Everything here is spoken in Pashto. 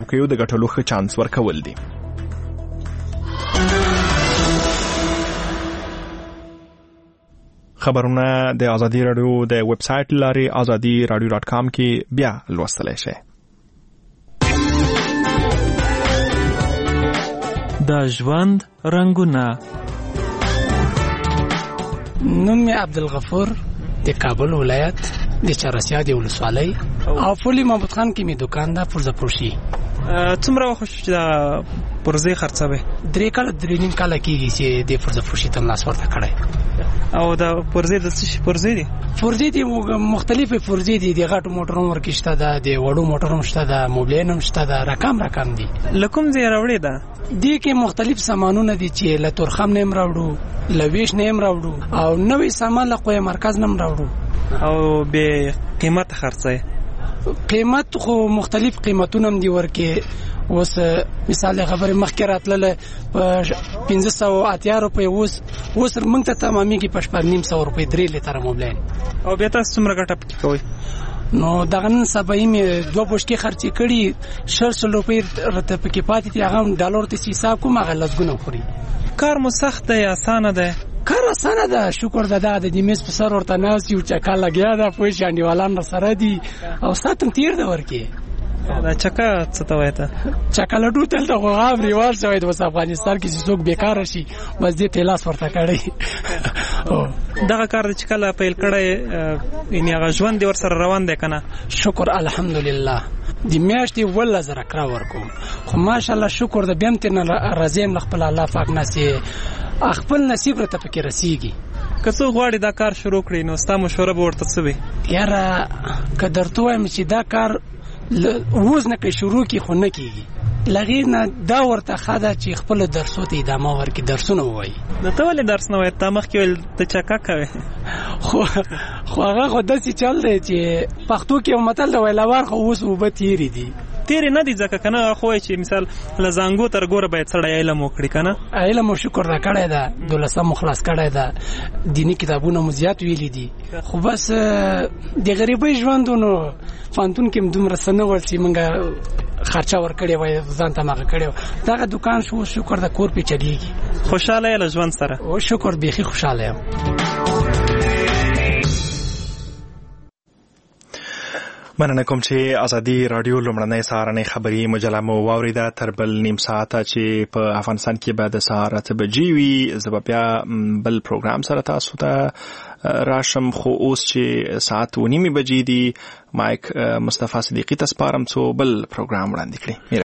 چوکیو د ګټلو ښه چانس ورکول دي. خبرونه د ازادي رادیو د ویب سټ لاري azadiradio.com کې بیا لوستلای شئ. د ژوند رنگونه. نوم می عبدالغفور د کابل ولایت د چرسیا د ولسوالۍ او فولي محمود خان کې می دکان ده پرزه پروشي. څومره وخت چې دا پرزه خرڅوي؟ 3 کال کېږي چې د پرزه پروشي ته لاس ورته کړی. او دا پرزه د څه پرزه دي؟ پرزه دي مختلفه پرزه دي، د غټو موټرونو ورکشته ده، د وړو موټرونو شته ده، موبایلونو شته ده، رقم دي. لکم زی راوړي ده دي کې مختلف سامانونه دي چې له تورخم نیم راوړو، لويش نیم راوړو او نوې سامان له قوی مرکز نیم راوړو. او به قیمت خرڅي؟ قیمت خو مختلف قیمتونه هم دي ورکه. اوس مثال خبره مخکې راتله په 580 روپۍ، اوس موږ ته تمامېږي په 900 روپۍ 3 لیټر موبایل. او بیا تاسو څومره ګټه پکې کوئ؟ نو دغه نن سبا یې 2 بوشکې خرچې کړي، 600 روپۍ راته پکې پاتې دي، هغه ډالر ته حساب کوم، هغه لږونه خوري. کار مو سخت دی یا اسانه دی؟ کار اسانه ده، شکر ده. د میز په سر ورته ناست یو، چکه لګیا ده، پوه شې، انډیوالان سره دي او ساتم تیر ده ورکې. دا چکه څه ته وایي ته؟ چکه لډو دلته خو عام رواج شوی د افغانستان کې چې څوک بیکار شي بس دې ته لاس ورته کړی. دغه کار چې کله پیل کړی یعنې هغه ژوند دې ورسره روان دی که نه؟ شکر الحمدلله. د میاشتې 10,000 کرا ورکوم، خو ماشاءالله شکر ده. بیا هم ترې نه راضي یم له خپل الله پاک نه چې خپل نصیب راته پکې رسیږي. که څوک غواړي دا کار شروع کړي نو ستا مشوره به ورته څه وي؟ یاره که درته وایم چې دا کار اوس نه کوي، شروع کې خو نه کېږي. لغې نه دا ورته ښه ده چې خپلو درسو ته ادامه ورکړي، درسونه ووایي. نو ته ولې درس نه وایې؟ تا مخکې ویل ته چکه کوې. خو هغه خو داسې چل دی چې پښتو کې یو متل دی، ویلوار خو اوس اوبه تېرې دي. تیرې نه دي ځکه که نه خو وایي چې مثال له زانګو تر ګوره باید سړی علم وکړي که نه؟ علم مو شکر را کړی ده، 12 مو خلاص کړی ده، دیني کتابونه مو زیات ویلي دي. خو بس د غریبۍ ژوند نو پوهنتون کې هم دومره څه نه ول چې موږ خرچه ورکړې وای، ځان ته مغه کړې. دغه دکان شو، شکر د کور پې چلیږي. خوشحاله یې له ژوند سره؟ او شکر، بیخي خوشحاله یم. مننه کوم چې ازادي رادیو لومړنۍ سهارنۍ خبري مجله مو واوریده. تر بل نیم ساعته چې په افغانستان کې به د سهار 8 بجې وي، زه به بیا بل پروګرام سره تاسو ته راشم. خو اوس چې ساعت 9 بجې دي، مایک مصطفی صدیقي ته سپارم څو بل پروګرام وړاندې کړي.